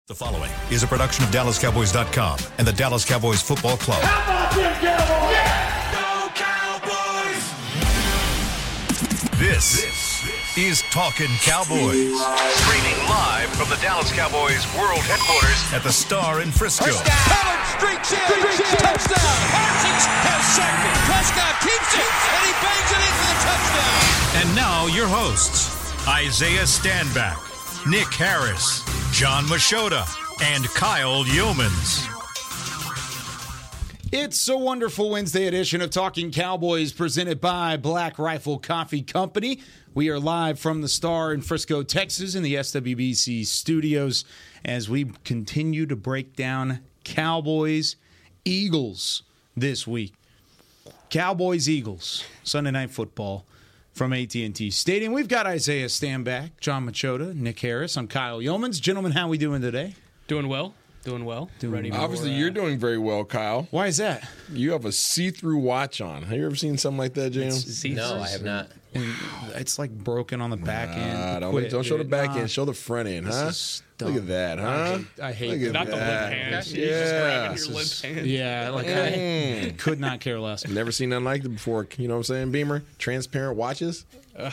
The following is a production of DallasCowboys.com and the Dallas Cowboys Football Club. How about them Cowboys? Yeah! Go Cowboys! This is Talkin' Cowboys. Streaming live from the Dallas Cowboys World Headquarters at the Star in Frisco. Pollard streaks in. Touchdown. Parsons has sacked it. Prescott keeps it, and he bangs it in for the touchdown. And now your hosts, Isaiah Stanback, Nick Harris, John Machota, and Kyle Yeomans. It's a wonderful Wednesday edition of Talking Cowboys presented by Black Rifle Coffee Company. We are live from the Star in Frisco, Texas in the SWBC studios as we continue to break down Cowboys-Eagles this week. Cowboys-Eagles, Sunday Night Football from AT&T Stadium. We've got Isaiah Stanback, John Machota, Nick Harris. I'm Kyle Yeomans. Gentlemen, how we doing today? Doing well. Ready for, Obviously, you're doing very well, Kyle. Why is that? You have a see-through watch on. Have you ever seen something like that, James? No, I have not. And it's like broken on the back end. Don't show the back end. Show the front end, huh? Dumb. Look at that, huh? I hate Look that. at not the limp that. hand. Yeah. You're just grabbing your limp hand. Yeah, like I could not care less. Never seen nothing like it before. You know what I'm saying, Beamer? Transparent watches.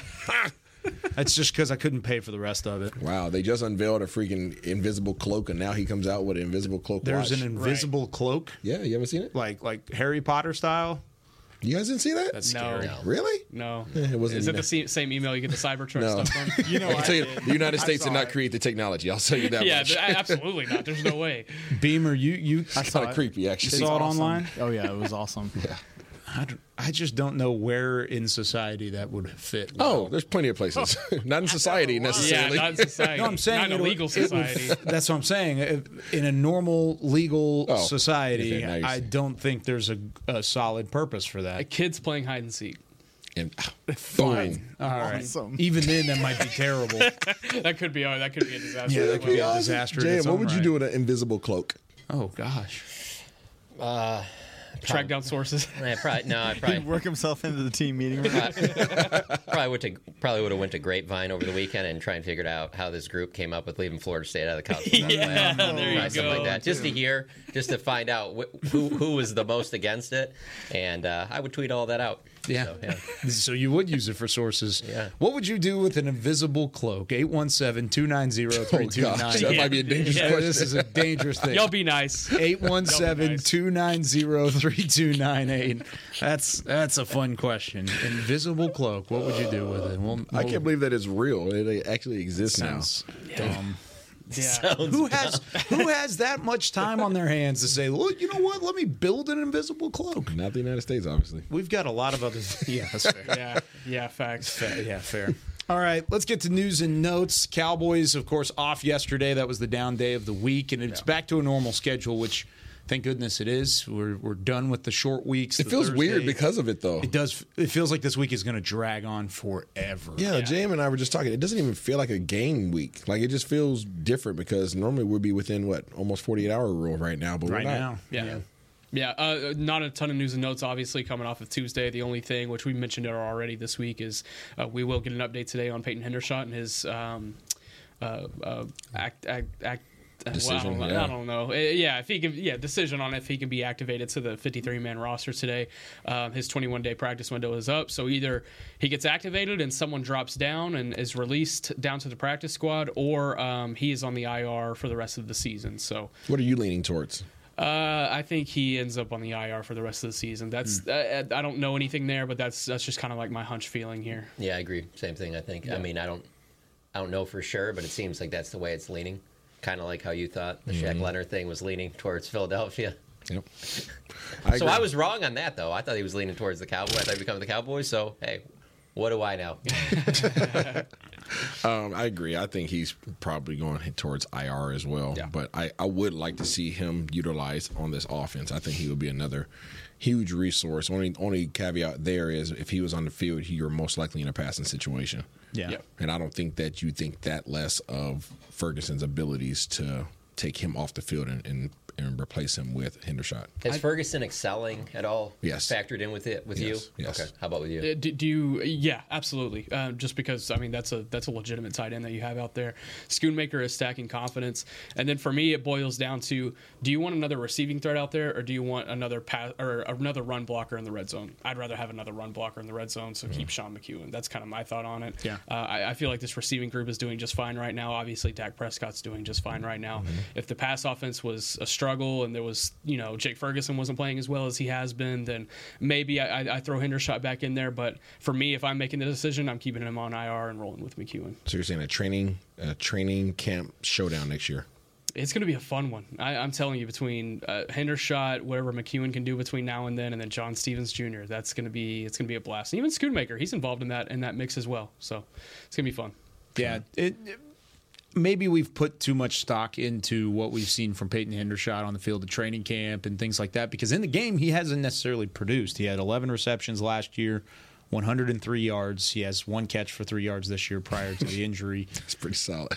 That's just because I couldn't pay for the rest of it. Wow, they just unveiled a freaking invisible cloak, and now he comes out with an invisible cloak There's watch. an invisible cloak, Yeah, you haven't seen it? like Harry Potter style. You guys didn't see that? That's No. scary. Really? No. It wasn't. Is it the same email you get the Cybertruck No. stuff from? I can tell you, the United States did not it. create the technology. I'll tell you that Yeah, much. absolutely not. There's no way. Beamer, you It's kind of creepy, actually. saw it online? Oh yeah, it was awesome. Yeah. I just don't know where in society that would fit. Oh, there's plenty of places. Not in society Yeah, necessarily. not in society. No, I'm saying not in a legal society. That's what I'm saying. In a normal legal Oh, society, okay, nice. I don't think there's a solid purpose for that. Kids playing hide and seek. And boom. All right. Awesome. Even then, that might be terrible. That could be a disaster. Yeah, that could be a disaster. in Jay, its what own would you right. do with an invisible cloak? Oh gosh. Track down sources. I probably He'd work himself into the team meeting room. probably would have went to Grapevine over the weekend and try and figured out how this group came up with leaving Florida State out of the college football Yeah, playoff. there you Something go. like that, just to find out who was the most against it, and I would tweet all that out. Yeah. So, yeah. So you would use it for sources. Yeah. What would you do with an invisible cloak? 817-290-3298. Oh, gosh, that might be a dangerous Yeah. question. This is a dangerous thing. Y'all be nice. 817-290-3298. That's a fun question. Invisible cloak. What would you do with it? I can't believe that it's real. It actually exists Sounds dumb. Yeah. Who has that much time on their hands to say, look, you know what? Let me build an invisible cloak. now. Not the United States, obviously. We've got a lot of other. Yeah, that's fair. Yeah, facts. Fair. All right, let's get to news and notes. Cowboys, of course, off yesterday. That was the down day of the week, and it's back to a normal schedule, which, thank goodness it is. We're done with the short weeks. It feels weird because of it, though. It does. It feels like this week is going to drag on forever. Yeah, Jam and I were just talking. It doesn't even feel like a game week. Like, it just feels different because normally we'd be within, almost 48-hour rule right now, but Right we're not. now. Yeah, not a ton of news and notes, obviously, coming off of Tuesday. The only thing, which we mentioned already this week, is we will get an update today on Peyton Hendershot and his Decision, well, yeah. I don't know. If he can, decision on if he can be activated to the 53-man roster today. His 21-day practice window is up, so either he gets activated and someone drops down and is released down to the practice squad, or he is on the IR for the rest of the season. So, What are you leaning towards? I think he ends up on the IR for the rest of the season. That's I don't know anything there, but that's just kind of like my hunch feeling here. Yeah, I agree. Same thing. I think. I mean, I don't know for sure, but it seems like that's the way it's leaning. Kind of like how you thought the Shaq Leonard thing was leaning towards Philadelphia. Yep. So I was wrong on that, though. I thought he was leaning towards the Cowboys. I thought he'd become the Cowboys. So hey, what do I know? I agree. I think he's probably going towards IR as well. Yeah. But I would like to see him utilized on this offense. I think he would be another huge resource. Only caveat there is if he was on the field, you're most likely in a passing situation. Yeah. And I don't think that you think that less of Ferguson's abilities to take him off the field and and replace him with Hendershot. Is Ferguson excelling at all? Yes. Factored in with you? Yes. Okay. How about with you? Do you? Yeah, absolutely. Just because I mean that's a legitimate tight end that you have out there. Schoonmaker is stacking confidence, and then for me it boils down to: do you want another receiving threat out there, or do you want another pass or another run blocker in the red zone? I'd rather have another run blocker in the red zone, so keep Sean McEwen. That's kind of my thought on it. Yeah. I feel like this receiving group is doing just fine right now. Obviously, Dak Prescott's doing just fine right now. If the pass offense was a struggle and there was, Jake Ferguson wasn't playing as well as he has been, then maybe I throw Hendershot back in there. But for me, if I'm making the decision, I'm keeping him on IR and rolling with McEwen. So you're saying a training camp showdown next year? It's going to be a fun one. I'm telling you, between Hendershot, whatever McEwen can do between now and then John Stevens Jr., it's going to be a blast. And even Schoonmaker, he's involved in that mix as well. So it's going to be fun. Yeah, maybe we've put too much stock into what we've seen from Peyton Hendershot on the field of training camp and things like that, because in the game he hasn't necessarily produced. He had 11 receptions last year, 103 yards. He has 1 catch for 3 yards this year prior to the injury. That's pretty solid.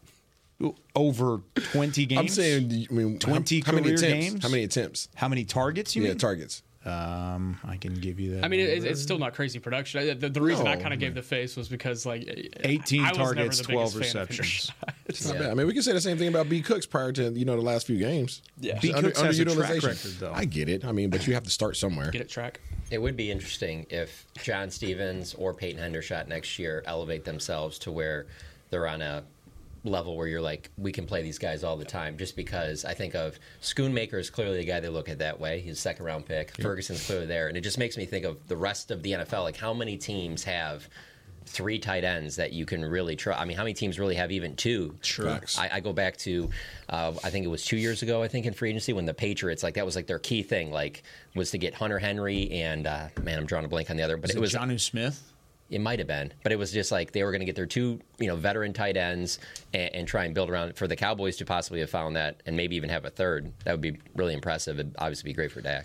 Over 20 games? I'm saying, 20 how many career attempts? games? How many attempps? How many targets, you mean? Targets. I can give you that. I mean, it's still not crazy production. The reason I kind of gave the face was because, 18 targets, 12 receptions. It's not bad. I mean, we can say the same thing about B. Cooks prior to, the last few games. Yeah. B. Cooks has a track record, though. I get it. I mean, but you have to start somewhere. Get it, track. It would be interesting if John Stevens or Peyton Hendershot next year elevate themselves to where they're on a level where you're like, we can play these guys all the time, just because I think of Schoonmaker is clearly the guy they look at that way. He's a second-round pick. Yep. Ferguson's clearly there. And it just makes me think of the rest of the NFL. Like, how many teams have 3 tight ends that you can really try? I mean, how many teams really have even 2? Sure. I go back to, I think it was 2 years ago, in free agency, when the Patriots, that was their key thing, was to get Hunter Henry and, I'm drawing a blank on the other. But it was Jonnu Smith? It might have been, but it was just they were going to get their 2, veteran tight ends and try and build around it. For the Cowboys to possibly have found that and maybe even have a third, that would be really impressive. It'd obviously be great for Dak.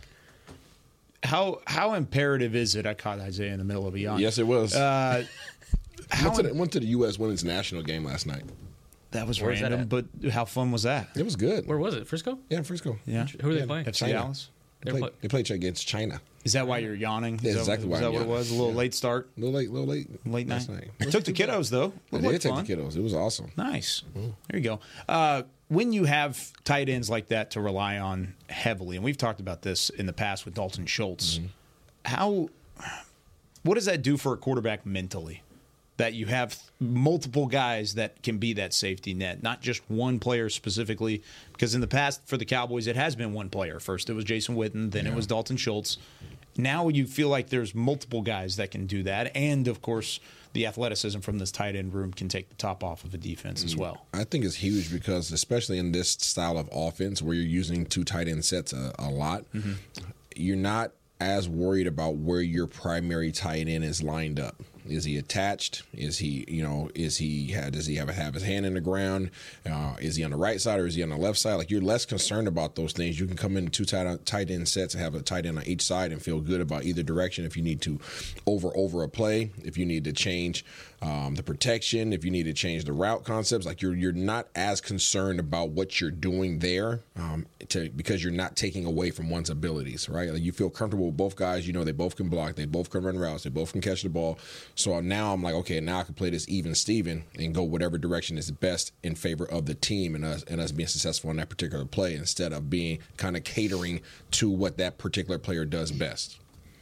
How imperative is it? I caught Isaiah in the middle of a yawn. Yes, it was. Went to the U.S. Women's National game last night. That was Where's random, that but how fun was that? It was good. Where was it? Frisco? Yeah, Frisco. Yeah. Who are they playing? FC China. Dallas? They played against China. Is that why you're yawning? That's exactly why Is that I'm what it yawning. was? A little late start? A little late. Late last night? night. Took the kiddos, though. They did take the kiddos. It was awesome. Nice. There you go. When you have tight ends like that to rely on heavily, and we've talked about this in the past with Dalton Schultz, what does that do for a quarterback mentally? That you have multiple guys that can be that safety net, not just one player specifically. Because in the past, for the Cowboys, it has been one player. First, it was Jason Witten, then it was Dalton Schultz. Now you feel like there's multiple guys that can do that. And, of course, the athleticism from this tight end room can take the top off of a defense as well. I think it's huge because, especially in this style of offense where you're using 2 tight end sets a lot, you're not as worried about where your primary tight end is lined up. Is he attached? Is he, does he have his hand in the ground? Is he on the right side or is he on the left side? You're less concerned about those things. You can come in 2 tight end sets and have a tight end on each side and feel good about either direction. If you need to over a play, if you need to change the protection, if you need to change the route concepts, you're not as concerned about what you're doing there because you're not taking away from one's abilities, right? You feel comfortable with both guys. They both can block, they both can run routes, they both can catch the ball. So now I'm like, okay, now I can play this even Steven and go whatever direction is best in favor of the team and us being successful in that particular play instead of being kind of catering to what that particular player does best.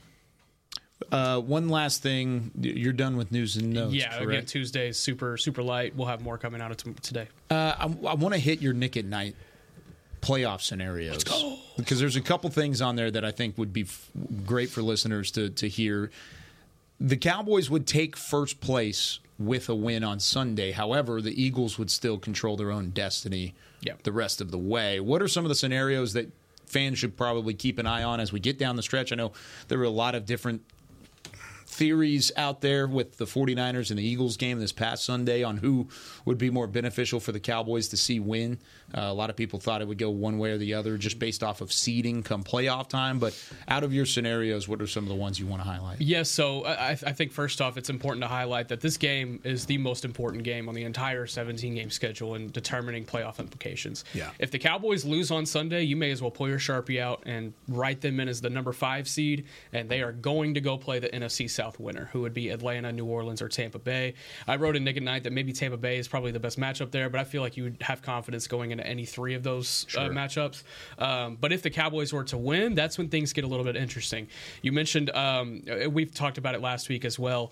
One last thing. You're done with news and notes, Yeah, correct? again, Tuesday's super light. We'll have more coming out today. I want to hit your Nick at Night playoff scenarios. Let's go. Because there's a couple things on there that I think would be great for listeners to hear. The Cowboys would take first place with a win on Sunday. However, the Eagles would still control their own destiny the rest of the way. What are some of the scenarios that fans should probably keep an eye on as we get down the stretch? I know there were a lot of different theories out there with the 49ers and the Eagles game this past Sunday on who would be more beneficial for the Cowboys to see win. A lot of people thought it would go one way or the other just based off of seeding come playoff time. But out of your scenarios, what are some of the ones you want to highlight? Yes, so I think first off, it's important to highlight that this game is the most important game on the entire 17-game schedule in determining playoff implications. Yeah. If the Cowboys lose on Sunday, you may as well pull your Sharpie out and write them in as the number 5 seed, and they are going to go play the NFC South winner, who would be Atlanta, New Orleans, or Tampa Bay. I wrote in Nick at Night that maybe Tampa Bay is probably the best matchup there, but I feel like you would have confidence going into any 3 of those matchups. But if the Cowboys were to win, that's when things get a little bit interesting. You mentioned, we've talked about it last week as well,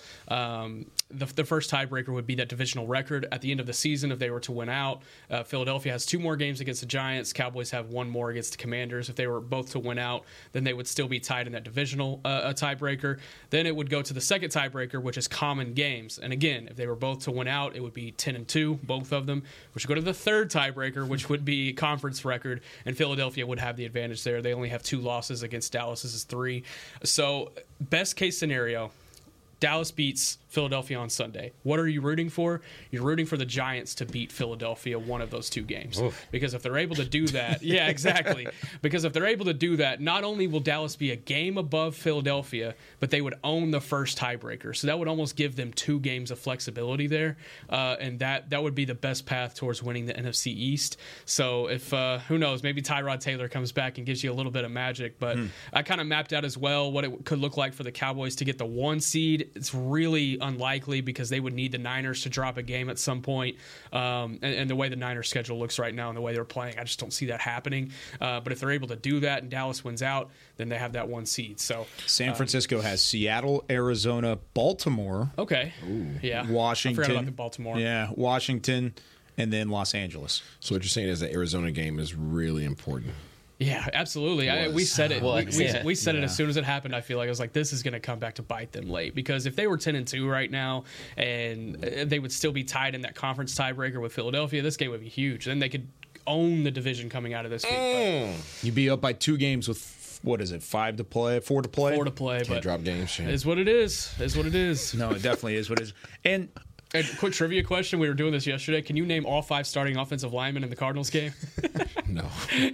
the first tiebreaker would be that divisional record. At the end of the season, if they were to win out, Philadelphia has 2 more games against the Giants. Cowboys have 1 more against the Commanders. If they were both to win out, then they would still be tied in that divisional tiebreaker. Then it would go to the second tiebreaker, which is common games. And again, if they were both to win out, it would be 10-2, both of them, which would go to the third tiebreaker, which would be conference record, and Philadelphia would have the advantage there. They only have 2 losses against Dallas. This is 3. So best case scenario, Dallas beats Philadelphia on Sunday. What are you rooting for? You're rooting for the Giants to beat Philadelphia one of those 2 games. Oof. Because if they're able to do that, yeah, exactly. Because if they're able to do that, not only will Dallas be a game above Philadelphia, but they would own the first tiebreaker. So that would almost give them 2 games of flexibility there, and that would be the best path towards winning the NFC East. So if who knows, maybe Tyrod Taylor comes back and gives you a little bit of magic. But I kind of mapped out as well what it could look like for the Cowboys to get the 1 seed. It's really unlikely because they would need the Niners to drop a game at some point. And the way the Niners schedule looks right now and the way they're playing, I just don't see that happening. But if they're able to do that and Dallas wins out, then they have that 1 seed. So San Francisco has Seattle, Arizona, Baltimore. Okay. Yeah. Washington. I forgot about the Baltimore. Yeah, Washington, and then Los Angeles. So what you're saying is the Arizona game is really important. Yeah, absolutely. We said it. Well, we said it as soon as it happened. I feel like I was like, this is going to come back to bite them late, because if they were 10-2 right now and they would still be tied in that conference tiebreaker with Philadelphia, this game would be huge. Then they could own the division coming out of this week. You'd be up by 2 games with, what is it, 4 to play? 4 to play, Can't but drop games. it is what it is. Is what it is. No, it definitely is what it is. And quick trivia question. We were doing this yesterday. Can you name all 5 starting offensive linemen in the Cardinals game? No.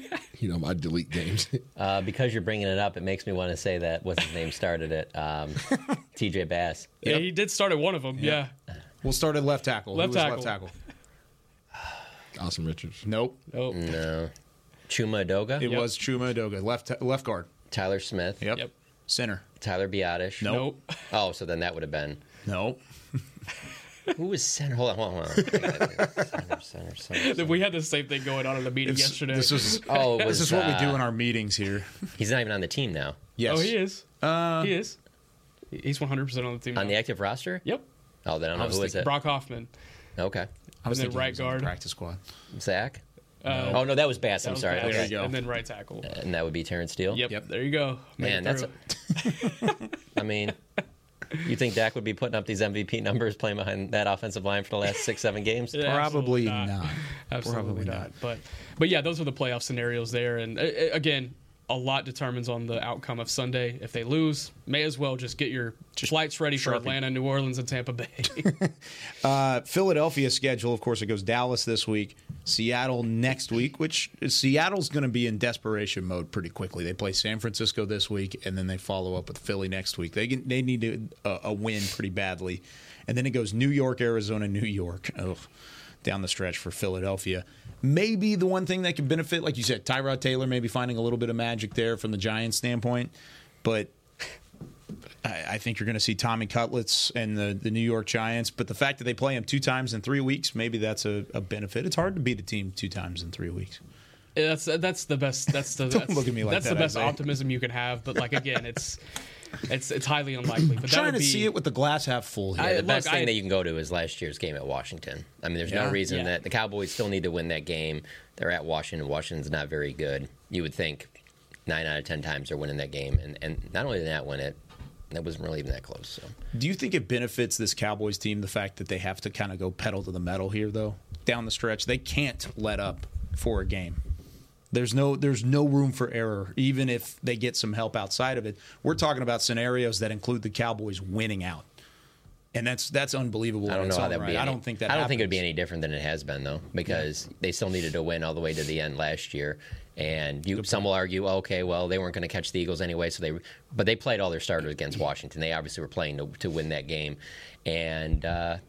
I delete games. Because you're bringing it up, it makes me want to say that what's his name started it, T.J. Bass. Yeah, he did start at one of them. Yeah. we'll start at left tackle. Left Who was tackle. left tackle? Awesome Richards. Nope. Oh. No. Chuma Adoga. It was Chuma Adoga. Left guard. Tyler Smith. Yep. Center. Tyler Biotish. Nope. Oh, so then that would have been. Nope. Who was center? Hold on. Center. We had the same thing going on in the meeting yesterday. This is Oh, it this was, is what we do in our meetings here. He's not even on the team now. Yes. Oh, he is. He is. He's 100% on the team. On now. the active roster? Yep. Oh, then I don't know who is it. Brock Hoffman. Okay. I was And then thinking right he was on the guard. practice squad. Zach? Oh, no, that was Bass. That I'm was sorry. Bass. Okay. There you go. And then right tackle. And that would be Terrence Steele? Yep. There you go. Man, Made it that's through. I mean, you think Dak would be putting up these MVP numbers playing behind that offensive line for the last 6-7 games? Yeah, Probably absolutely not. Absolutely Probably not. But yeah, those are the playoff scenarios there. And again, a lot determines on the outcome of Sunday. If they lose, may as well just get your flights ready for Atlanta, New Orleans, and Tampa Bay. Philadelphia schedule, of course, it goes Dallas this week, Seattle next week, which Seattle's going to be in desperation mode pretty quickly. They play San Francisco this week, and then they follow up with Philly next week. They need a win pretty badly. And then it goes New York, Arizona, New York. Ugh. Down the stretch for Philadelphia. Maybe the one thing that could benefit, like you said, Tyrod Taylor maybe finding a little bit of magic there from the Giants standpoint. But I think you're going to see Tommy Cutlets and the New York Giants. But the fact that they play them 2 times in 3 weeks, maybe that's a benefit. It's hard to beat a team 2 times in 3 weeks. That's the best. Don't look at me like that's that, the best Isaiah. optimism you can have. But like again, it's highly unlikely. But that Trying would to be, see it with the glass half full here. Yeah, the best look, thing that you can go to is last year's game at Washington. I mean, there's no reason that the Cowboys still need to win that game. They're at Washington. Washington's not very good. You would think 9 out of 10 times they're winning that game. And not only did they not win it, that wasn't really even that close. So, Do you think it benefits this Cowboys team the fact that they have to kind of go pedal to the metal here, though, down the stretch? They can't let up for a game. There's no room for error, even if they get some help outside of it. We're talking about scenarios that include the Cowboys winning out. And that's unbelievable. I don't know how that would be. I don't think that. I don't think it would be any different than it has been, though, because they still needed to win all the way to the end last year. And some will argue, okay, well, they weren't going to catch the Eagles anyway, but they played all their starters against Washington. They obviously were playing to win that game, and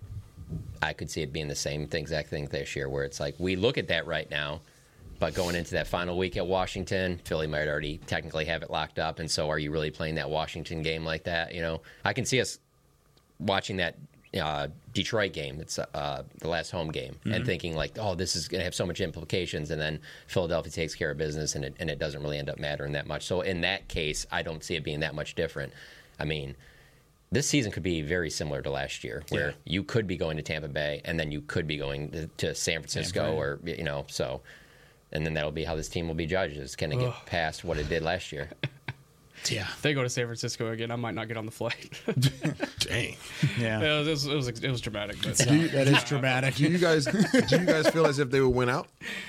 I could see it being the same exact thing this year, where it's like we look at that right now, but going into that final week at Washington, Philly might already technically have it locked up, and so are you really playing that Washington game like that? I can see us watching that Detroit game, it's the last home game, and thinking like, oh, this is going to have so much implications, and then Philadelphia takes care of business, and it doesn't really end up mattering that much. So in that case, I don't see it being that much different. I mean, this season could be very similar to last year, where you could be going to Tampa Bay, and then you could be going to San Francisco, or so, and then that'll be how this team will be judged. Is can it get past what it did last year? Yeah. If they go to San Francisco again, I might not get on the flight. Dang. Yeah. It was dramatic. But That is dramatic. Do you guys feel as if they would win out?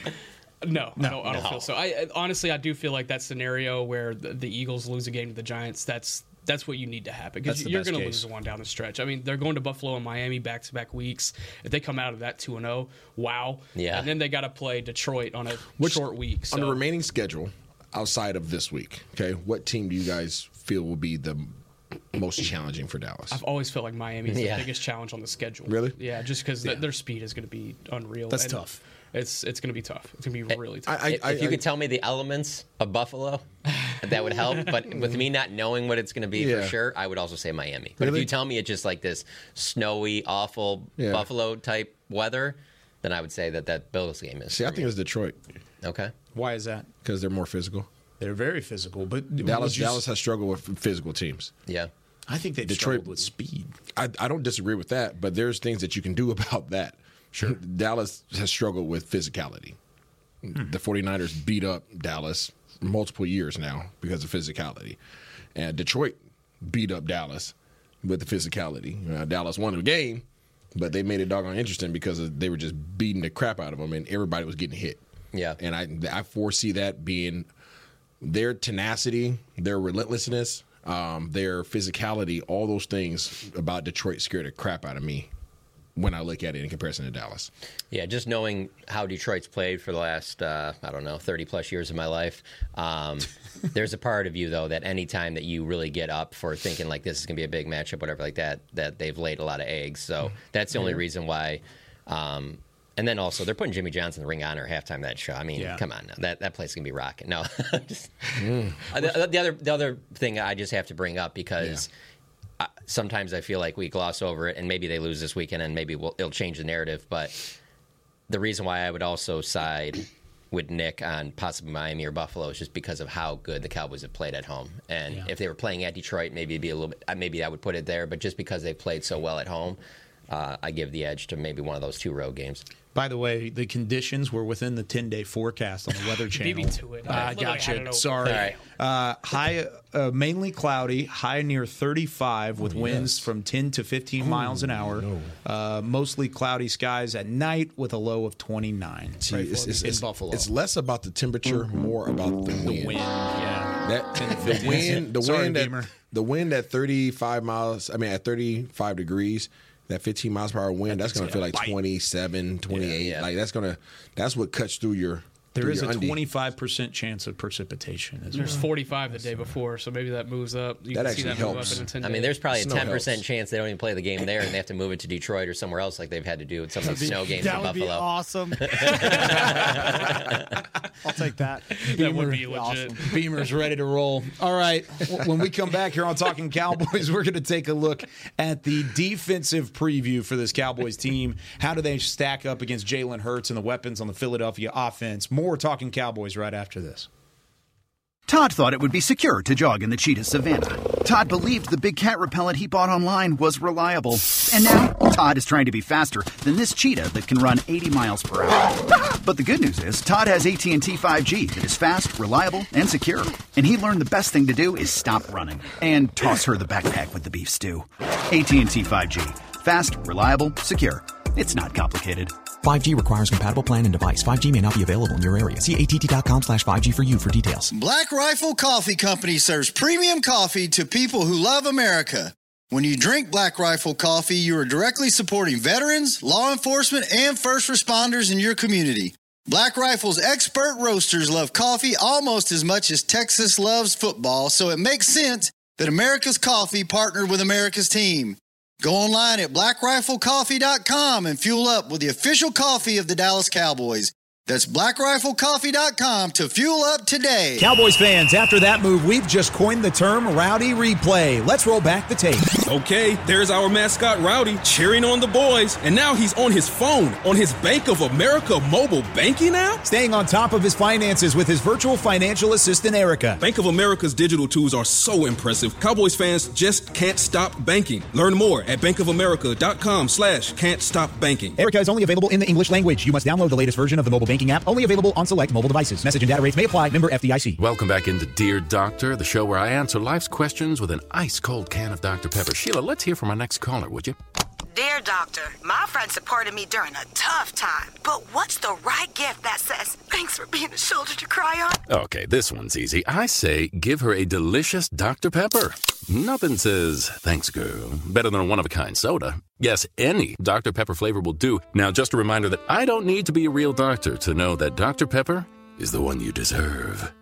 No, I don't feel so. Honestly, I do feel like that scenario where the Eagles lose a game to the Giants, that's what you need to happen, because you're going to lose one down the stretch. I mean, they're going to Buffalo and Miami back-to-back weeks. If they come out of that 2-0, wow. Yeah. And then they got to play Detroit on a short week. So. On the remaining schedule, outside of this week, okay, what team do you guys feel will be the most challenging for Dallas? I've always felt like Miami's the biggest challenge on the schedule. Really? Yeah, just because their speed is going to be unreal. That's tough. It's going to be tough. It's going to be really tough. If you could tell me the elements of Buffalo, that would help. But with me not knowing what it's going to be for sure, I would also say Miami. But if you tell me it's just like this snowy, awful Buffalo-type weather, then I would say that Bills game is. See, I think it's Detroit. Okay. Why is that? Because they're more physical. They're very physical, but Dallas has struggled with physical teams. Yeah. I think they've struggled with speed. I don't disagree with that, but there's things that you can do about that. Sure. Dallas has struggled with physicality. The 49ers beat up Dallas multiple years now because of physicality. And Detroit beat up Dallas with the physicality. Dallas won the game, but they made it doggone interesting because they were just beating the crap out of them, and everybody was getting hit. Yeah. And I foresee that being their tenacity, their relentlessness, their physicality, all those things about Detroit scared the crap out of me when I look at it in comparison to Dallas. Yeah, just knowing how Detroit's played for the last, 30-plus years of my life, there's a part of you, though, that any time that you really get up for thinking like this is going to be a big matchup, whatever like that they've laid a lot of eggs. So that's the only reason why. And then also, they're putting Jimmy Johnson in the Ring of Honor halftime of that show. I mean, come on now. That place is going to be rocking. No. The other thing I just have to bring up, because sometimes I feel like we gloss over it, and maybe they lose this weekend, and maybe it'll change the narrative. But the reason why I would also side with Nick on possibly Miami or Buffalo is just because of how good the Cowboys have played at home. And if they were playing at Detroit, maybe it'd be a little bit. Maybe I would put it there. But just because they played so well at home, I give the edge to maybe one of those 2 road games. By the way, the conditions were within the 10-day forecast on the Weather Channel. Beat me to it. I gotcha. Sorry. All right. High, mainly cloudy, high near 35 with winds from 10 to 15 miles an hour. Mostly cloudy skies at night with a low of 29. See, in Buffalo. It's less about the temperature, more about the wind. The wind at 35 miles. I mean, at 35 degrees. That 15 miles per hour wind, that's going to feel like 27, 28. Yeah. Like that's what cuts through your. There is a 25% chance of precipitation. There's 45 the day before, so maybe that moves up. You That can see actually that move helps. up in 10 I mean, days. there's probably a Snow 10% helps. chance they don't even play the game there, and they have to move it to Detroit or somewhere else, like they've had to do with some of the snow games in That would be Buffalo. awesome. I'll take that. That would be legit. Awesome. Beamer's ready to roll. All right. When we come back here on Talking Cowboys, we're going to take a look at the defensive preview for this Cowboys team. How do they stack up against Jalen Hurts and the weapons on the Philadelphia offense? More Talking Cowboys right after this. Todd thought it would be secure to jog in the cheetah savanna. Todd believed the big cat repellent he bought online was reliable. And now, Todd is trying to be faster than this cheetah that can run 80 miles per hour. But the good news is, Todd has AT&T 5G that is fast, reliable, and secure. And he learned the best thing to do is stop running and toss her the backpack with the beef stew. AT&T 5G. Fast, reliable, secure. It's not complicated. 5G requires compatible plan and device. 5G may not be available in your area. See att.com/5G for you for details. Black Rifle Coffee Company serves premium coffee to people who love America. When you drink Black Rifle coffee, you are directly supporting veterans, law enforcement, and first responders in your community. Black Rifle's expert roasters love coffee almost as much as Texas loves football, so it makes sense that America's Coffee partnered with America's team. Go online at blackriflecoffee.com and fuel up with the official coffee of the Dallas Cowboys. That's blackriflecoffee.com to fuel up today. Cowboys fans, after that move, we've just coined the term Rowdy Replay. Let's roll back the tape. Okay, there's our mascot Rowdy cheering on the boys. And now he's on his phone, on his Bank of America mobile banking app? Staying on top of his finances with his virtual financial assistant, Erica. Bank of America's digital tools are so impressive. Cowboys fans just can't stop banking. Learn more at bankofamerica.com/can't stop banking. Erica is only available in the English language. You must download the latest version of the mobile banking app, only available on select mobile devices. Message and data rates may apply. Member FDIC. Welcome back into Dear Doctor, the show where I answer life's questions with an ice-cold can of Dr. Pepper. Sheila, let's hear from our next caller, would you? Dear Doctor, my friend supported me during a tough time, but what's the right gift that says, thanks for being a shoulder to cry on? Okay, this one's easy. I say give her a delicious Dr. Pepper. Nothing says, thanks, girl, better than a one-of-a-kind soda. Yes, any Dr. Pepper flavor will do. Now, just a reminder that I don't need to be a real doctor to know that Dr. Pepper is the one you deserve.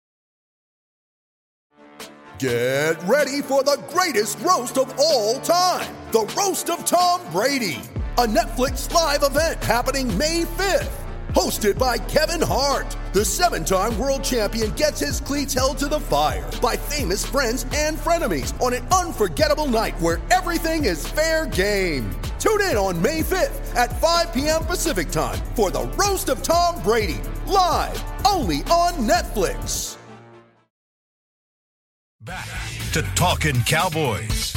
Get ready for the greatest roast of all time, the Roast of Tom Brady, a Netflix live event happening May 5th. Hosted by Kevin Hart, the 7-time world champion gets his cleats held to the fire by famous friends and frenemies on an unforgettable night where everything is fair game. Tune in on May 5th at 5 p.m. Pacific time for the Roast of Tom Brady, live only on Netflix. Back to Talkin' Cowboys.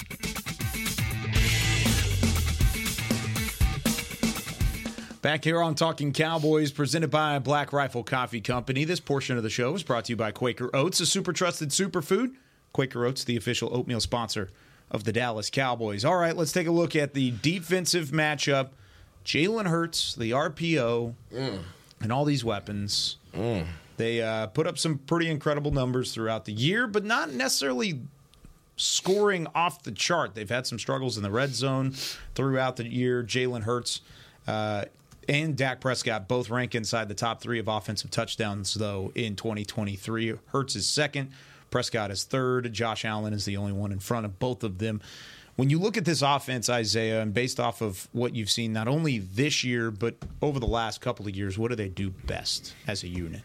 Back here on Talking Cowboys, presented by Black Rifle Coffee Company. This portion of the show is brought to you by Quaker Oats, a super trusted superfood. Quaker Oats, the official oatmeal sponsor of the Dallas Cowboys. All right, let's take a look at the defensive matchup. Jalen Hurts, the RPO, and all these weapons. They put up some pretty incredible numbers throughout the year, but not necessarily scoring off the chart. They've had some struggles in the red zone throughout the year. Jalen Hurts and Dak Prescott both rank inside the top 3 of offensive touchdowns, though, in 2023. Hurts is second. Prescott is third. Josh Allen is the only one in front of both of them. When you look at this offense, Isaiah, and based off of what you've seen not only this year but over the last couple of years, what do they do best as a unit?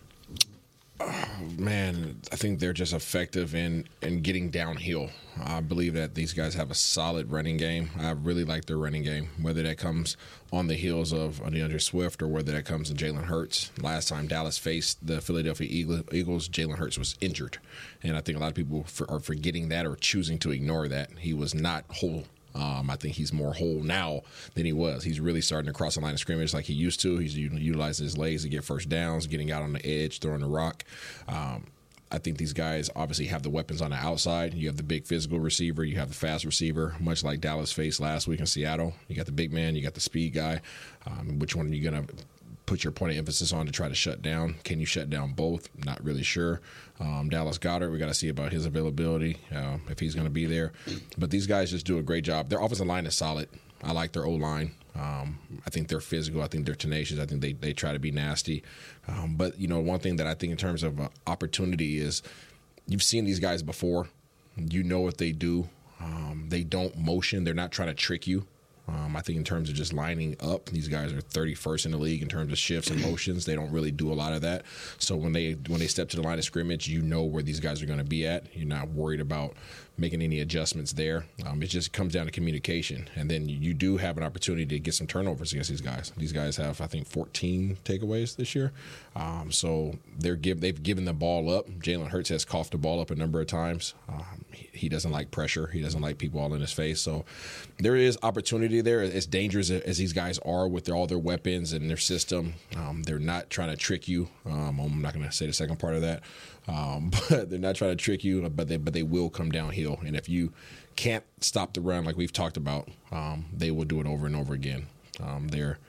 Man, I think they're just effective in getting downhill. I believe that these guys have a solid running game. I really like their running game, whether that comes on the heels of DeAndre Swift or whether that comes in Jalen Hurts. Last time Dallas faced the Philadelphia Eagles, Jalen Hurts was injured. And I think a lot of people are forgetting that or choosing to ignore that. He was not whole. I think he's more whole now than he was. He's really starting to cross the line of scrimmage like he used to. He's utilizing his legs to get first downs, getting out on the edge, throwing the rock. I think these guys obviously have the weapons on the outside. You have the big physical receiver. You have the fast receiver, much like Dallas faced last week in Seattle. You got the big man. You got the speed guy. Which one are you going to put your point of emphasis on to try to shut down? Can you shut down both? Not really sure. Dallas Goedert, we got to see about his availability, if he's going to be there. But these guys just do a great job. Their offensive line is solid. I like their O-line. I think they're physical. I think they're tenacious. I think they try to be nasty. But, one thing that I think in terms of opportunity is you've seen these guys before. You know what they do. They don't motion. They're not trying to trick you. I think in terms of just lining up, these guys are 31st in the league in terms of shifts and motions. They don't really do a lot of that. So when they step to the line of scrimmage, you know where these guys are going to be at. You're not worried about making any adjustments there. It just comes down to communication. And then you do have an opportunity to get some turnovers against these guys. These guys have, I think, 14 takeaways this year. So they've given the ball up. Jalen Hurts has coughed the ball up a number of times. He doesn't like pressure. He doesn't like people all in his face. So there is opportunity there. As dangerous as these guys are with all their weapons and their system, they're not trying to trick you. I'm not going to say the second part of that. But they're not trying to trick you, but they will come downhill. And if you can't stop the run like we've talked about, they will do it over and over again. They're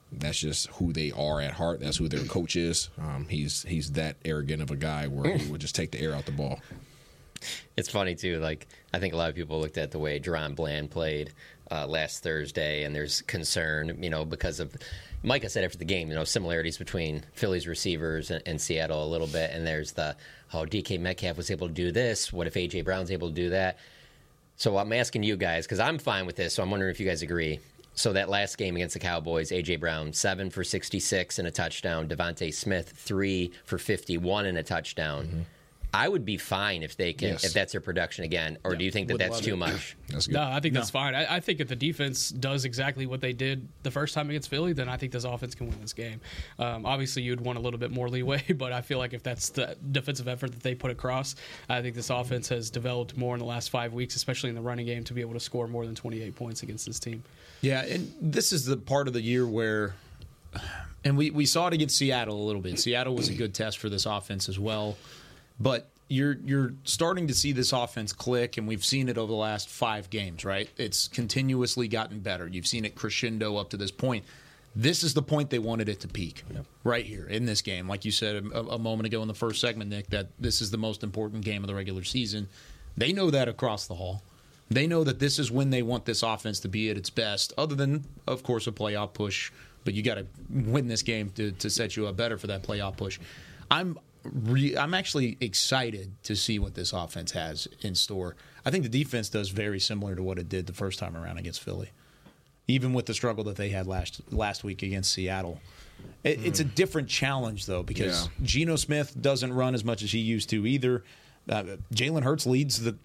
That's just who they are at heart. That's who their coach is. He's that arrogant of a guy where he would just take the air out the ball. It's funny, too. Like, I think a lot of people looked at the way Deron Bland played last Thursday, and there's concern, because of – Micah said after the game, similarities between Philly's receivers and Seattle a little bit, and there's DK Metcalf was able to do this. What if A.J. Brown's able to do that? So I'm asking you guys, because I'm fine with this, so I'm wondering if you guys agree. So that last game against the Cowboys, A.J. Brown, 7 for 66 and a touchdown. Devontae Smith, 3 for 51 and a touchdown. Mm-hmm. I would be fine if they can, if that's their production again. Or do you think that's too much? That's good. No, I think that's fine. I think if the defense does exactly what they did the first time against Philly, then I think this offense can win this game. Obviously, you'd want a little bit more leeway, but I feel like if that's the defensive effort that they put across, I think this offense has developed more in the last 5 weeks, especially in the running game, to be able to score more than 28 points against this team. Yeah, and this is the part of the year where, and we saw it against Seattle a little bit. Seattle was a good test for this offense as well. But you're starting to see this offense click, and we've seen it over the last 5 games, right? It's continuously gotten better. You've seen it crescendo up to this point. This is the point they wanted it to peak, right here in this game. Like you said a moment ago in the first segment, Nick, that this is the most important game of the regular season. They know that across the hall. They know that this is when they want this offense to be at its best, other than, of course, a playoff push. But you got to win this game to set you up better for that playoff push. I'm actually excited to see what this offense has in store. I think the defense does very similar to what it did the first time around against Philly, even with the struggle that they had last week against Seattle. It's a different challenge, though, because Geno Smith doesn't run as much as he used to either. Jalen Hurts leads the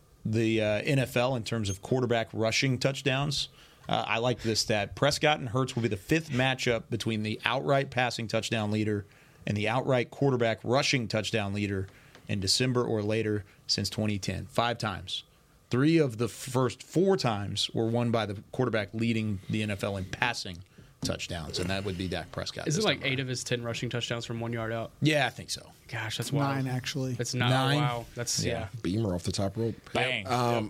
NFL in terms of quarterback rushing touchdowns. I like this stat. Prescott and Hurts will be the 5th matchup between the outright passing touchdown leader and the outright quarterback rushing touchdown leader in December or later since 2010. 5 times. 3 of the first 4 times were won by the quarterback leading the NFL in passing touchdowns, and that would be Dak Prescott. Is it like 8 of his 10 rushing touchdowns from 1 yard out? Yeah, I think so. Gosh, that's wild. 9, actually. It's 9. 9? Wow. That's, Beamer off the top rope. Bang.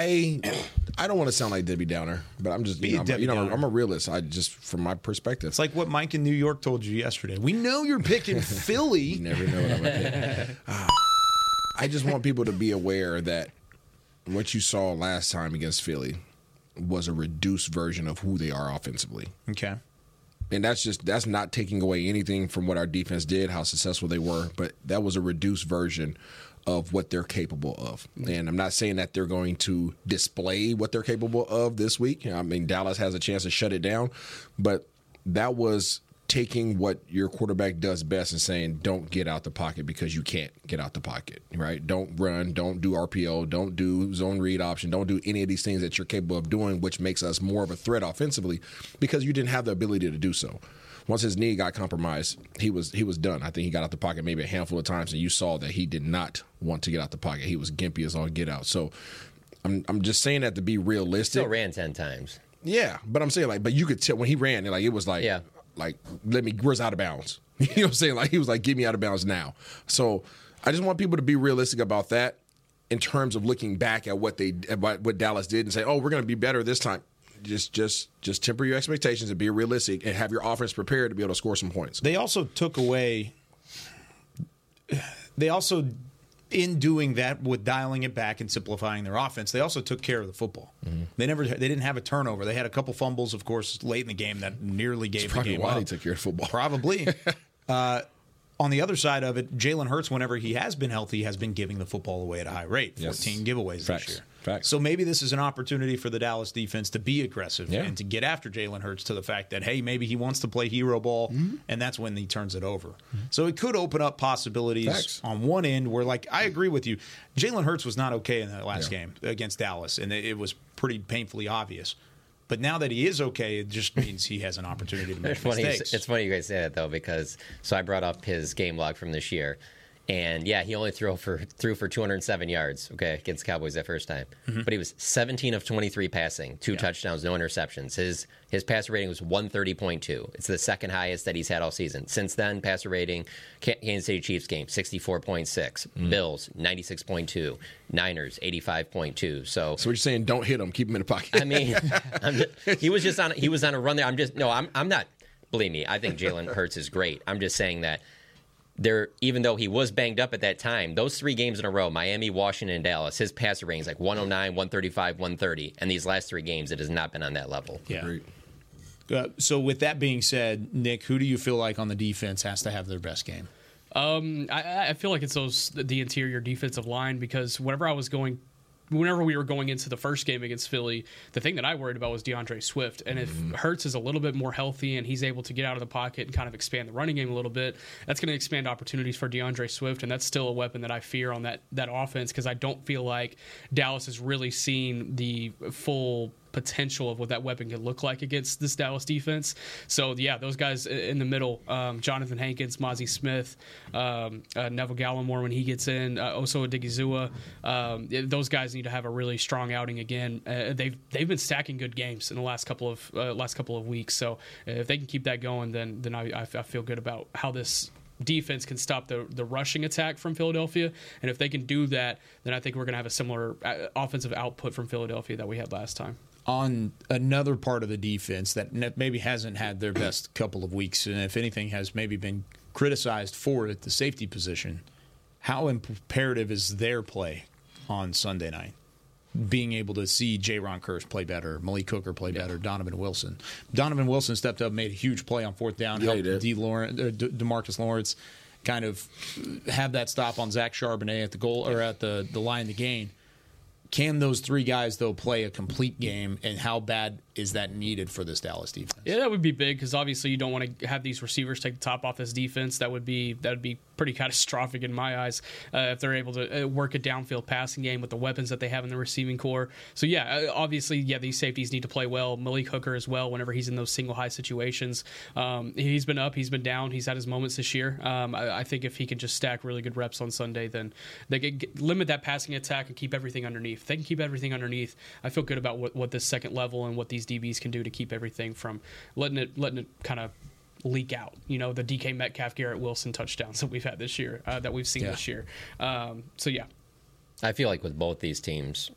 I don't want to sound like Debbie Downer, but I'm just I'm a realist. I just from my perspective, it's like what Mike in New York told you yesterday. We know you're picking Philly. You never know what I'm gonna pick. I just want people to be aware that what you saw last time against Philly was a reduced version of who they are offensively. Okay. And that's not taking away anything from what our defense did, how successful they were, but that was a reduced version of what they're capable of. And I'm not saying that they're going to display what they're capable of this week. I mean, Dallas has a chance to shut it down, but that was taking what your quarterback does best and saying, don't get out the pocket because you can't get out the pocket, right? Don't run, don't do RPO, don't do zone read option, don't do any of these things that you're capable of doing, which makes us more of a threat offensively because you didn't have the ability to do so. Once his knee got compromised, he was done. I think he got out the pocket maybe a handful of times, and you saw that he did not want to get out the pocket. He was gimpy as all get out. So I'm just saying that to be realistic. Still ran 10 times. Yeah, but I'm saying but you could tell when he ran, it was like where's out of bounds? You know what I'm saying? Like he was like, get me out of bounds now. So I just want people to be realistic about that in terms of looking back at what Dallas did and say, oh, we're going to be better this time. Just temper your expectations and be realistic and have your offense prepared to be able to score some points. They also in doing that with dialing it back and simplifying their offense, they also took care of the football. Mm-hmm. They didn't have a turnover. They had a couple fumbles, of course, late in the game that nearly gave the game why up. they took care of football. Probably. On the other side of it, Jalen Hurts, whenever he has been healthy, has been giving the football away at a high rate. 14 giveaways this year. Facts. So maybe this is an opportunity for the Dallas defense to be aggressive and to get after Jalen Hurts to the fact that, hey, maybe he wants to play hero ball, and that's when he turns it over. Mm-hmm. So it could open up possibilities on one end where, I agree with you. Jalen Hurts was not okay in that last game against Dallas, and it was pretty painfully obvious. But now that he is okay, it just means he has an opportunity to make mistakes. It's funny you guys say that, though, because I brought up his game log from this year. And, he only threw for 207 yards, against the Cowboys that first time. Mm-hmm. But he was 17 of 23 passing, 2 touchdowns, no interceptions. His passer rating was 130.2. It's the second highest that he's had all season. Since then, passer rating, Kansas City Chiefs game, 64.6. Bills, 96.2. Niners, 85.2. So what you're saying, don't hit him, keep him in the pocket. I mean, he was on a run there. I'm not believe me, I think Jalen Hurts is great. I'm just saying that even though he was banged up at that time, those 3 games in a row, Miami, Washington, and Dallas, his passer rating is like 109, 135, 130. And these last 3 games, it has not been on that level. Yeah. So with that being said, Nick, who do you feel like on the defense has to have their best game? I feel like it's the interior defensive line, because whenever we were going into the first game against Philly, the thing that I worried about was DeAndre Swift. And if Hurts is a little bit more healthy and he's able to get out of the pocket and kind of expand the running game a little bit, that's going to expand opportunities for DeAndre Swift. And that's still a weapon that I fear on that offense, because I don't feel like Dallas has really seen the full potential of what that weapon could look like against this Dallas defense. So, yeah, those guys in the middle, Jonathan Hankins, Mozzie Smith, Neville Gallimore when he gets in, Oso Odigizua, those guys need to have a really strong outing again. They've been stacking good games in the last couple of weeks. So if they can keep that going, then I feel good about how this defense can stop the rushing attack from Philadelphia. And if they can do that, then I think we're going to have a similar offensive output from Philadelphia that we had last time. On another part of the defense that maybe hasn't had their best couple of weeks, and if anything has maybe been criticized for it, the safety position, how imperative is their play on Sunday night? Being able to see Jaron Kearse play better, Malik Hooker play better, Donovan Wilson. Donovan Wilson stepped up, made a huge play on 4th down, helped DeMarcus Lawrence kind of have that stop on Zach Charbonnet at the goal or at the line to gain. Can those 3 guys, though, play a complete game, and how bad is that needed for this Dallas defense? Yeah, that would be big, because obviously you don't want to have these receivers take the top off this defense. That would be pretty catastrophic in my eyes if they're able to work a downfield passing game with the weapons that they have in the receiving core. So, yeah, obviously, these safeties need to play well. Malik Hooker as well, whenever he's in those single high situations. He's been up, he's been down, he's had his moments this year. I think if he can just stack really good reps on Sunday, then they could limit that passing attack and keep everything underneath. If they can keep everything underneath, I feel good about what this second level and what these DBs can do to keep everything from letting it kind of leak out. You know, the DK Metcalf, Garrett Wilson touchdowns that we've had this year, that we've seen this year. So, yeah. I feel like with both these teams,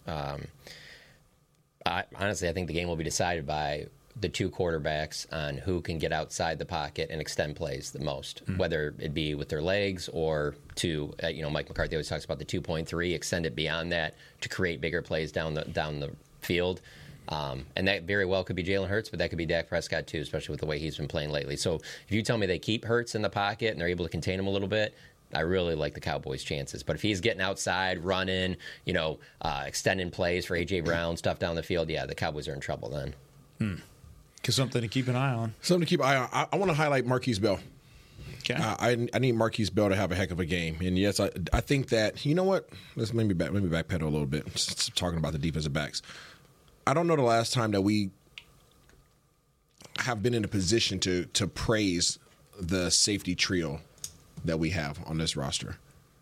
honestly, I think the game will be decided by the 2 quarterbacks on who can get outside the pocket and extend plays the most, whether it be with their legs or to, Mike McCarthy always talks about the 2.3, extend it beyond that to create bigger plays down the field. And that very well could be Jalen Hurts, but that could be Dak Prescott too, especially with the way he's been playing lately. So if you tell me they keep Hurts in the pocket and they're able to contain him a little bit, I really like the Cowboys' chances. But if he's getting outside, running, extending plays for A.J. Brown, stuff down the field, the Cowboys are in trouble then. Because something to keep an eye on. Something to keep an eye on. I want to highlight Marquise Bell. Okay. I need Marquise Bell to have a heck of a game. And, yes, I think that, you know what? Let's maybe backpedal a little bit, just talking about the defensive backs. I don't know the last time that we have been in a position to praise the safety trio that we have on this roster.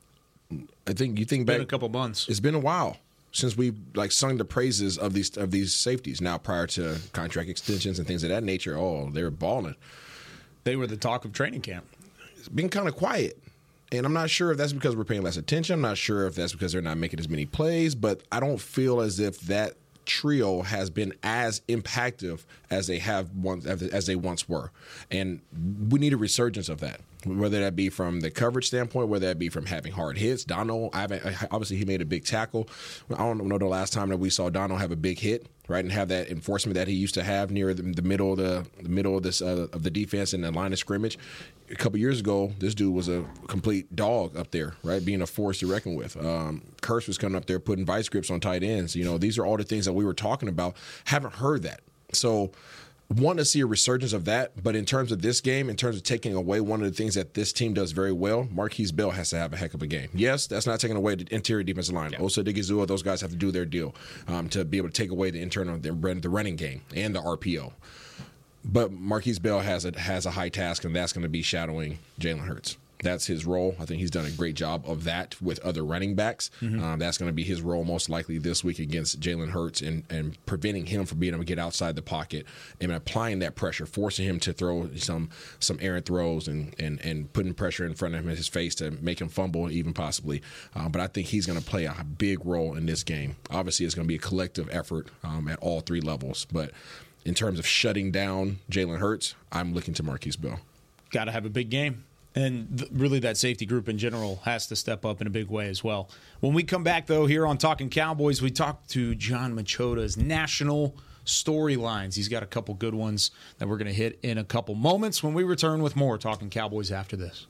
I think you think back a couple months. It's been a while since we sung the praises of these safeties. Now, prior to contract extensions and things of that nature, they were balling. They were the talk of training camp. It's been kind of quiet. And I'm not sure if that's because we're paying less attention. I'm not sure if that's because they're not making as many plays. But I don't feel as if that trio has been as impactful as they once were, and we need a resurgence of that. Whether that be from the coverage standpoint, whether that be from having hard hits. Donald, obviously he made a big tackle. I don't know the last time that we saw Donald have a big hit, right, and have that enforcement that he used to have near the middle of the defense and the line of scrimmage. A couple years ago, this dude was a complete dog up there, right, being a force to reckon with. Kearse was coming up there putting vice grips on tight ends. These are all the things that we were talking about. Haven't heard that. So want to see a resurgence of that. But in terms of this game, in terms of taking away one of the things that this team does very well, Marquise Bell has to have a heck of a game. Yes, that's not taking away the interior defensive line. Yeah. Osa Odigizua, those guys have to do their deal to be able to take away the running game and the RPO. But Marquise Bell has a high task, and that's going to be shadowing Jalen Hurts. That's his role. I think he's done a great job of that with other running backs. Mm-hmm. That's going to be his role most likely this week against Jalen Hurts and preventing him from being able to get outside the pocket and applying that pressure, forcing him to throw some errant throws and putting pressure in front of him in his face to make him fumble even possibly. But I think he's going to play a big role in this game. Obviously, it's going to be a collective effort at all 3 levels. But in terms of shutting down Jalen Hurts, I'm looking to Marquise Bell. Got to have a big game. And really that safety group in general has to step up in a big way as well. When we come back, though, here on Talking Cowboys, we talk to Jon Machota's national storylines. He's got a couple good ones that we're going to hit in a couple moments when we return with more Talking Cowboys after this.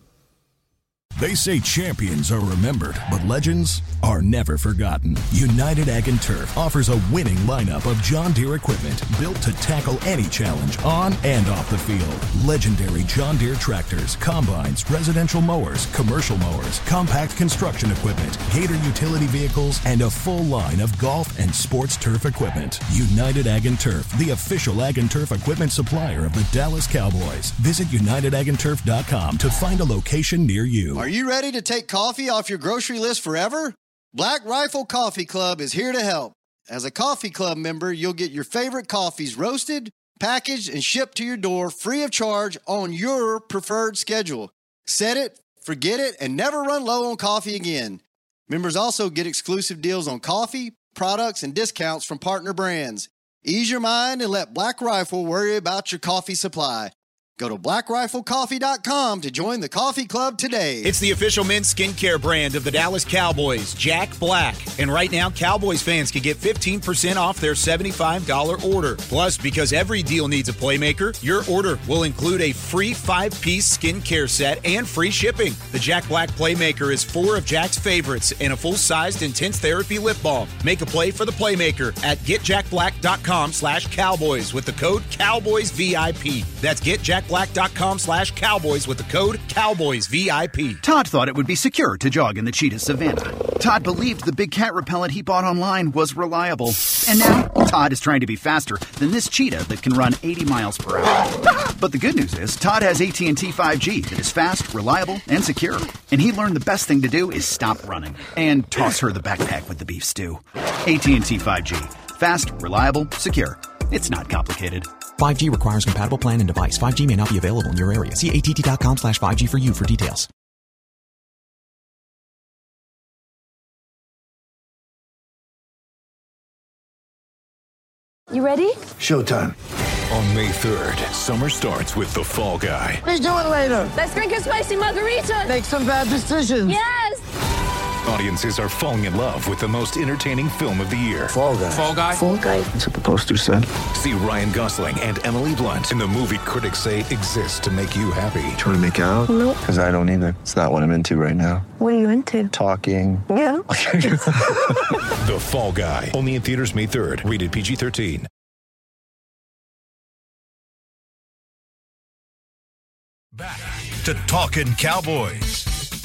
They say champions are remembered, but legends are never forgotten. United Ag & Turf offers a winning lineup of John Deere equipment built to tackle any challenge on and off the field. Legendary John Deere tractors, combines, residential mowers, commercial mowers, compact construction equipment, Gator utility vehicles, and a full line of golf and sports turf equipment. United Ag & Turf, the official Ag & Turf equipment supplier of the Dallas Cowboys. Visit UnitedAgAndTurf.com to find a location near you. Are you ready to take coffee off your grocery list forever? Black Rifle Coffee Club is here to help. As a coffee club member, you'll get your favorite coffees roasted, packaged, and shipped to your door free of charge on your preferred schedule. Set it, forget it, and never run low on coffee again. Members also get exclusive deals on coffee, products, and discounts from partner brands. Ease your mind and let Black Rifle worry about your coffee supply. Go to blackriflecoffee.com to join the coffee club today. It's the official men's skincare brand of the Dallas Cowboys, Jack Black. And right now, Cowboys fans can get 15% off their $75 order. Plus, because every deal needs a playmaker, your order will include a free 5-piece skincare set and free shipping. The Jack Black Playmaker is 4 of Jack's favorites and a full-sized intense therapy lip balm. Make a play for the playmaker at getjackblack.com/Cowboys with the code CowboysVIP. That's getjackblack.com/Cowboys with the code CowboysVIP. Todd thought it would be secure to jog in the cheetah savanna. Todd believed the big cat repellent he bought online was reliable. And now, Todd is trying to be faster than this cheetah that can run 80 miles per hour. But the good news is, Todd has AT&T 5G that is fast, reliable, and secure. And he learned the best thing to do is stop running and toss her the backpack with the beef stew. AT&T 5G. Fast, reliable, secure. It's not complicated. 5G requires compatible plan and device. 5G may not be available in your area. See att.com/5G for you for details. You ready? Showtime. On May 3rd, summer starts with The Fall Guy. Let's do it later. Let's drink a spicy margarita. Make some bad decisions. Yes. Audiences are falling in love with the most entertaining film of the year. Fall Guy. Fall Guy? Fall Guy. That's what the poster said. See Ryan Gosling and Emily Blunt in the movie critics say exists to make you happy. Trying to make it out? Nope. Because I don't either. It's not what I'm into right now. What are you into? Talking. Yeah. The Fall Guy. Only in theaters May 3rd. Rated PG-13. Back to Talking Cowboys.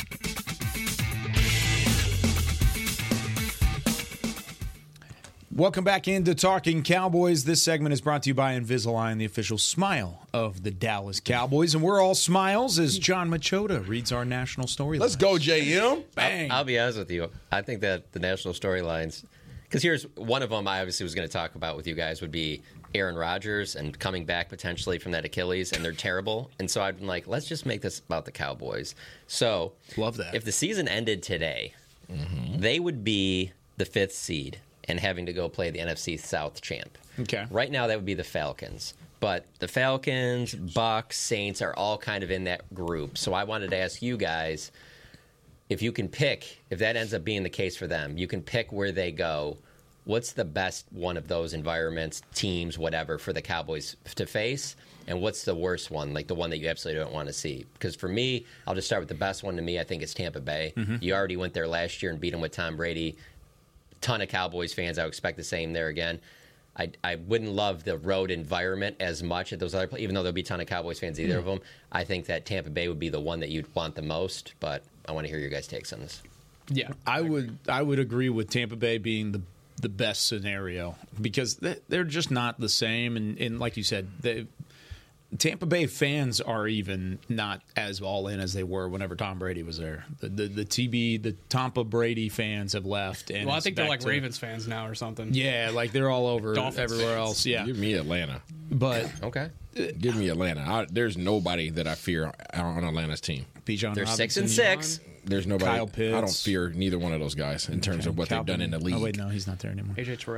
Welcome back into Talking Cowboys. This segment is brought to you by Invisalign, the official smile of the Dallas Cowboys. And we're all smiles as Jon Machota reads our national storyline. Let's go, JM. Bang. I'll be honest with you. I think that the national storylines, because here's one of them I obviously was going to talk about with you guys, would be Aaron Rodgers and coming back potentially from that Achilles, and they're terrible. And so I've been like, let's just make this about the Cowboys. So love that. If the season ended today, they would be the 5th seed and having to go play the NFC South champ. Okay. Right now, that would be the Falcons. But the Falcons, Bucs, Saints are all kind of in that group. So I wanted to ask you guys, if you can pick, if that ends up being the case for them, you can pick where they go. What's the best one of those environments, teams, whatever, for the Cowboys to face? And what's the worst one, like the one that you absolutely don't want to see? Because for me, I'll just start with the best one to me. I think it's Tampa Bay. You already went there last year and beat them with Tom Brady. Ton of Cowboys fans. I would expect the same there again. I wouldn't love the road environment as much at those other places, even though there'll be a ton of Cowboys fans, either of them. I think that Tampa Bay would be the one that you'd want the most, but I want to hear your guys' takes on this. Yeah, I would agree with Tampa Bay being the best scenario because they're just not the same. And like you said, Tampa Bay fans are even not as all in as they were whenever Tom Brady was there. The Tampa Brady fans have left. And I think they're like Ravens fans now or something. Yeah, like they're all over Dolphins everywhere fans. else. Yeah, Give me Atlanta. But okay, give me Atlanta. There's nobody that I fear on Atlanta's team. Bijan They're Robinson, 6-6. There's nobody. Kyle Pitts. I don't fear neither one of those guys in terms of what they've done in the league. Oh wait, no, he's not there anymore. AJ Terrell.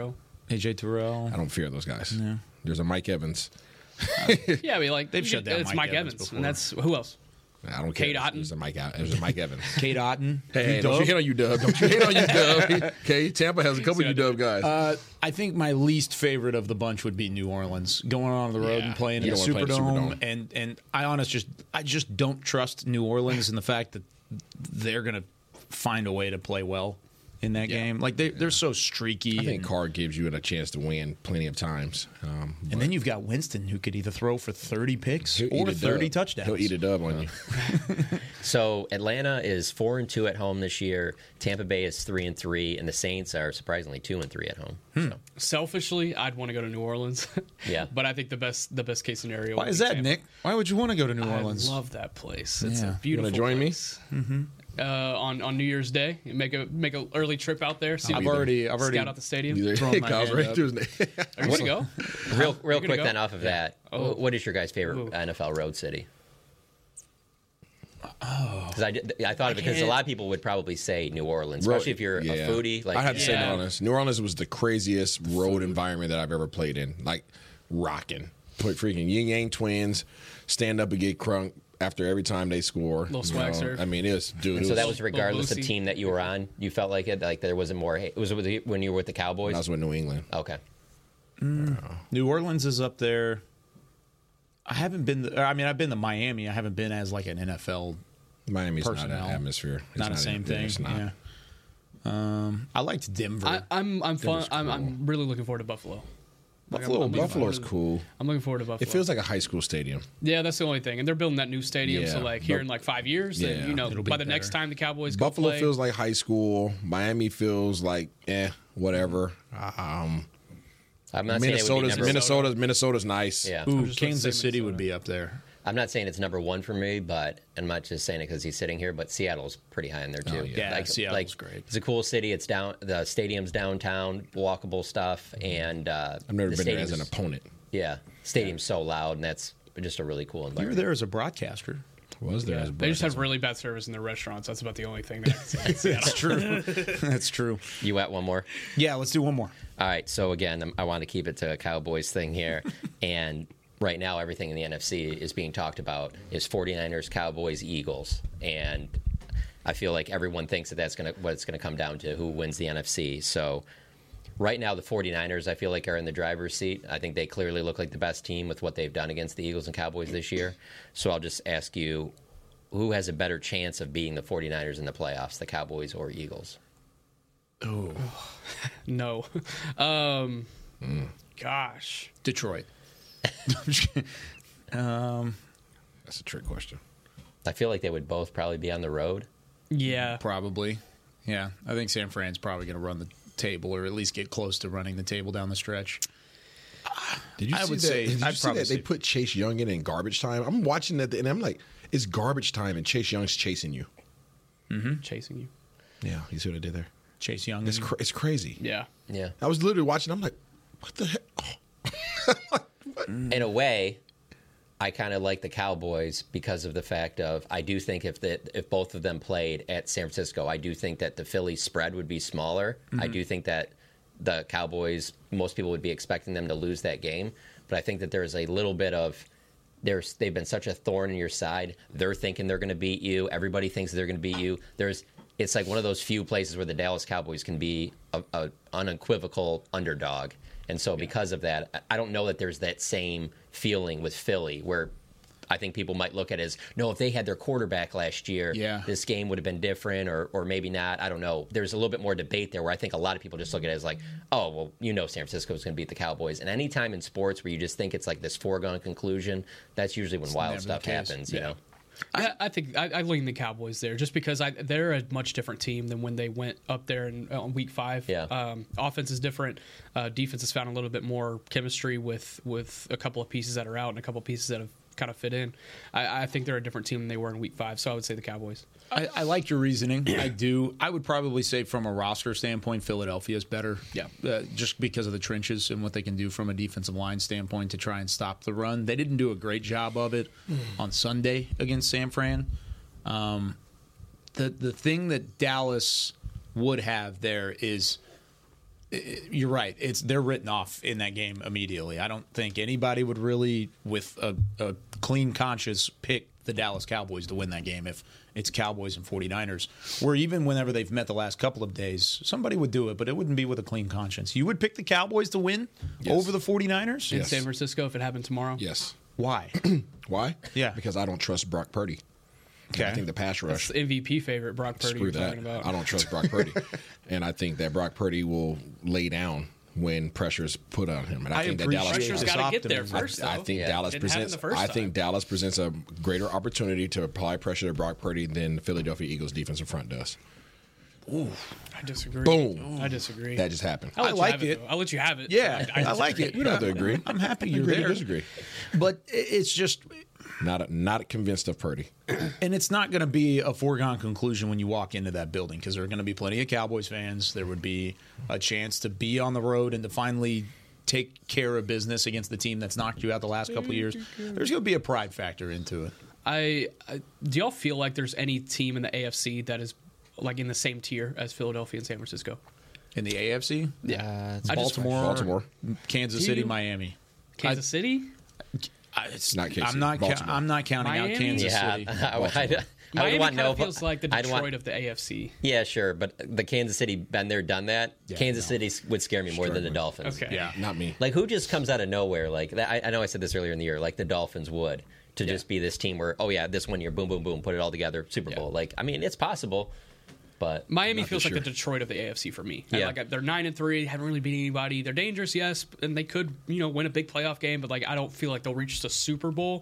AJ Terrell. I don't fear those guys. No. There's a Mike Evans. Yeah, I mean, like They've shut down it's Mike Evans before. and that's who else? I don't care. Cade Otton. There's a Mike Evans. Cade Otton. Hey, don't you hate on UW. Don't you hate on UW. Okay, Tampa has a couple UW guys. I think my least favorite of the bunch would be New Orleans. Going on the road and playing in the Superdome. And I just don't trust New Orleans in the fact that they're going to find a way to play well in that game. Like they're so streaky. I think Carr gives you a chance to win plenty of times. And then you've got Winston, who could either throw for 30 picks or 30 touchdowns. He'll eat a dub on you. So Atlanta is 4-2 at home this year. Tampa Bay is 3-3, and the Saints are surprisingly 2-3 at home. So. Selfishly, I'd want to go to New Orleans. Yeah, but I think the best case scenario. Why is that, Nick? Why would you want to go to New Orleans? I love that place. It's a beautiful. You want to join place. me? Mm-hmm. On New Year's Day, make a early trip out there. I've already scout out the stadium. thrown my hand up. Are you gonna go? Real quick then off of that, Oh. what is your guys' favorite NFL road city? Because I thought of it because a lot of people would probably say New Orleans, especially if you're a foodie. Like, I have to say New Orleans. New Orleans was the craziest road environment that I've ever played in. Like rocking, put freaking Yin Yang Twins, stand up and get crunk after every time they score. Little swag surf. I mean, it was dude. So that was regardless of team that you were on. You felt like it. Like there wasn't more. Was it when you were with the Cowboys? I was with New England. Okay. New Orleans is up there. I haven't been. I've been to Miami. I haven't been as like an NFL. Miami's personnel. not an atmosphere. It's not the same thing. It's not. Yeah. I liked Denver. I'm fun. Cool. I'm really looking forward to Buffalo. Buffalo's cool. I'm looking forward to Buffalo. It feels like a high school stadium. Yeah, that's the only thing. And they're building that new stadium, Yeah. so like here in like 5 years, then by the next time the Cowboys go Buffalo play, feels like high school. Miami feels like whatever. I'm not saying it would be Minnesota's nice. Yeah. Ooh, Kansas City would be up there. I'm not saying it's number one for me, but I'm not just saying it because he's sitting here. But Seattle's pretty high in there too. Oh, yeah, Seattle's great. It's a cool city. It's down. The stadium's downtown, walkable stuff, and I've never been there as an opponent. Yeah, stadium's so loud, and that's just a really cool You environment. were there as a broadcaster. Was there? They just have really bad service in their restaurants. That's about the only thing that I can say. That's true. That's true. You at one more? Yeah, let's do one more. All right. So again, I want to keep it to a Cowboys thing here, and right now everything in the NFC is being talked about is 49ers, Cowboys, Eagles, and I feel like everyone thinks that that's what it's going to come down to, who wins the NFC. So right now the 49ers, I feel like, are in the driver's seat. I think they clearly look like the best team with what they've done against the Eagles and Cowboys this year. So I'll just ask you, who has a better chance of beating the 49ers in the playoffs, the Cowboys or Eagles? Oh, no. Gosh. Detroit. That's a trick question. I feel like they would both probably be on the road. Yeah. Probably. Yeah. I think San Fran's probably going to run the table, or at least get close to running the table down the stretch. Did you see that they put Chase Young in garbage time? I'm watching that, and I'm like, it's garbage time, and Chase Young's chasing you. Mm-hmm. Chasing you. Yeah, you see what I did there? Chase Young. It's crazy. Yeah. Yeah. I was literally watching. I'm like, what the heck? In a way, I kind of like the Cowboys because of the fact of I do think if both of them played at San Francisco, I do think that the Philly spread would be smaller. Mm-hmm. I do think that the Cowboys, most people would be expecting them to lose that game, but I think that there's a little bit of they've been such a thorn in your side. They're thinking they're going to beat you. Everybody thinks they're going to beat you. It's like one of those few places where the Dallas Cowboys can be a unequivocal underdog. And so because of that, I don't know that there's that same feeling with Philly where I think people might look at it as, no, if they had their quarterback last year, this game would have been different or maybe not. I don't know. There's a little bit more debate there where I think a lot of people just look at it as like, oh, well, San Francisco is going to beat the Cowboys. And any time in sports where you just think it's like this foregone conclusion, that's usually when wild stuff happens, you know? I think I lean the Cowboys there just because they're a much different team than when they went up there on week 5. Yeah. Offense is different. Defense has found a little bit more chemistry with a couple of pieces that are out and a couple of pieces that have kind of fit in. I think they're a different team than they were in week 5, so I would say the Cowboys. I like your reasoning. I do. I would probably say from a roster standpoint, Philadelphia is better. Yeah. Just because of the trenches and what they can do from a defensive line standpoint to try and stop the run. They didn't do a great job of it on Sunday against San Fran. The thing that Dallas would have there is You're right. They're written off in that game immediately. I don't think anybody would really, with a clean conscience, pick the Dallas Cowboys to win that game if it's Cowboys and 49ers. Where even whenever they've met the last couple of days, somebody would do it, but it wouldn't be with a clean conscience. You would pick the Cowboys to win over the 49ers? In San Francisco if it happened tomorrow? Yes. Why? Why? Yeah. Because I don't trust Brock Purdy. Okay. I think the pass rush. That's MVP favorite Brock Purdy. Screw that. About. I don't trust Brock Purdy. And I think that Brock Purdy will lay down when pressure's put on him. And I think that pressure's got to get there first. I think Dallas presents a greater opportunity to apply pressure to Brock Purdy than the Philadelphia Eagles defensive front does. Ooh, I disagree. Boom. I disagree. That just happened. I like it. I'll let you have it. Yeah, I like it. You don't have to agree. I'm happy you're there. Disagree. But it's just not convinced of Purdy. And it's not going to be a foregone conclusion when you walk into that building because there are going to be plenty of Cowboys fans. There would be a chance to be on the road and to finally take care of business against the team that's knocked you out the last couple of years. There's going to be a pride factor into it. Do y'all feel like there's any team in the AFC that is like in the same tier as Philadelphia and San Francisco? In the AFC? Yeah. Baltimore, Kansas City, Miami. Kansas City? It's not Kansas. I'm not counting Miami? out Kansas City. Miami kind of feels like the Detroit of the AFC. Yeah, sure, but the Kansas City been there, done that. Yeah, Kansas City would scare me more than the Dolphins. Okay. Yeah, not me. Like who just comes out of nowhere? Like that, I know I said this earlier in the year. Like the Dolphins would just be this team where this 1 year, boom, boom, boom, put it all together, Super Bowl. Like I mean, it's possible. But Miami feels like the Detroit of the AFC for me. Yeah. Like they're 9-3, haven't really beat anybody. They're dangerous, yes, and they could, win a big playoff game. But like, I don't feel like they'll reach the Super Bowl.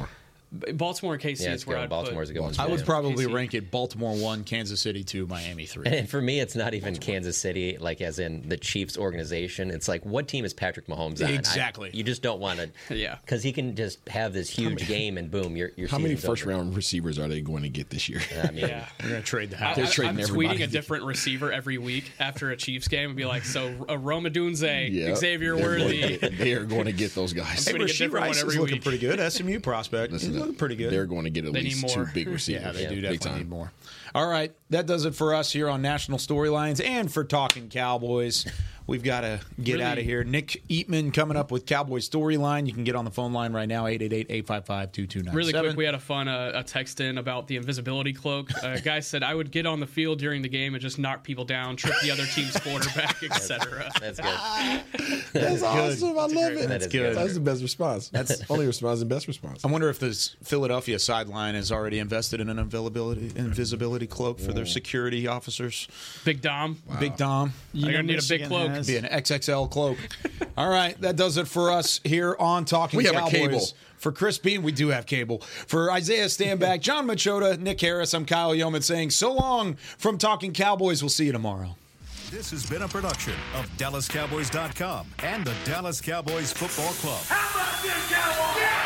Baltimore and KC is where I'd Baltimore's put. a good one. I would probably rank it Baltimore 1, Kansas City 2, Miami 3. And for me, it's not even Kansas City, like as in the Chiefs organization. It's like, what team is Patrick Mahomes on? Exactly. You just don't want to, because he can just have this huge game and boom, your How many season's first over. round receivers are they going to get this year? I mean, They're going to trade the house. I'm tweeting a different receiver every week after a Chiefs game and be like, so Rome Odunze, Xavier Worthy. They are going to get those guys. Hey, Rasheed Rice is looking pretty good. SMU prospect. He's looking pretty good. They're going to get at They least need 2 more. big receivers. Yeah, they do big definitely time. need more. All right, that does it for us here on National Storylines and for Talking Cowboys. We've got to get out of here. Nick Eatman coming up with Cowboys Storyline. You can get on the phone line right now, 888-855-2297. Really quick, we had a text in about the invisibility cloak. A guy said, I would get on the field during the game and just knock people down, trip the other team's quarterback, etc. That's good. That's awesome. I love it. That's good. That's the best response. That's only response and best response. I wonder if this Philadelphia sideline has already invested in an invisibility cloak for their security officers. Big Dom. Wow. Big Dom. You're going to need a big cloak. Be an XXL cloak. All right, that does it for us here on Talking We have Cowboys. a cable. For Chris Bean, we do have cable. For Isaiah Standback, John Machota, Nick Harris, I'm Kyle Yeoman saying so long from Talking Cowboys. We'll see you tomorrow. This has been a production of DallasCowboys.com and the Dallas Cowboys Football Club. How about this, Cowboys? Yeah!